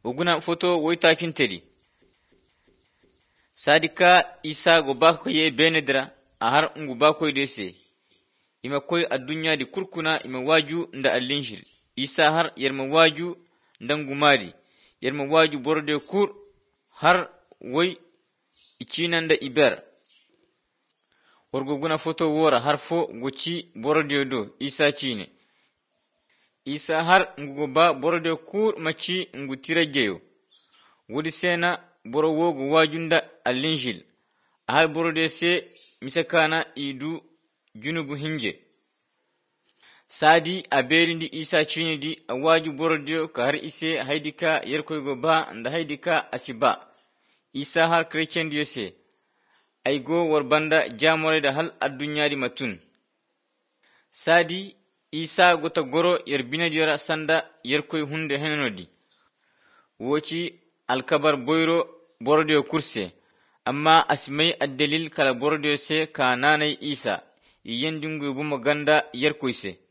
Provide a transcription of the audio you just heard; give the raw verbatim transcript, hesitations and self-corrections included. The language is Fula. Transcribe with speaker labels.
Speaker 1: Oguna foto woita kinteli. Sadika isa go bako ye benedra ahar ngu bako dese. Ima koy adunya di kurkuna ima waju nda alinjil. Isa har yerma waju ndangu mali. Yerma waju borde kur har woy ichina nda iber. Orgo guna foto wora har fo gochi borde do isa chine. Isa har ngu ba borde kur machi ngu tirageyo. Wodi sena boro wogo wajunda alinjil. Ahal borde se misakana idu junubu hinje. Sadi aberindi isa chine di awaju borde ka har ise haidika yerkoygo ba nda haidika asiba. Isa har kreken diyo se. Aigo warbanda jamore da hal adunya di matun. Sadi isa gota goro yer binadiyara sanda yerkoy hunde henodi. Wochi alkabar boyro bordio kurse. Amma asimai addalil kala bordio se ka nanay isa. Iyendingu buma ganda yerkoy se.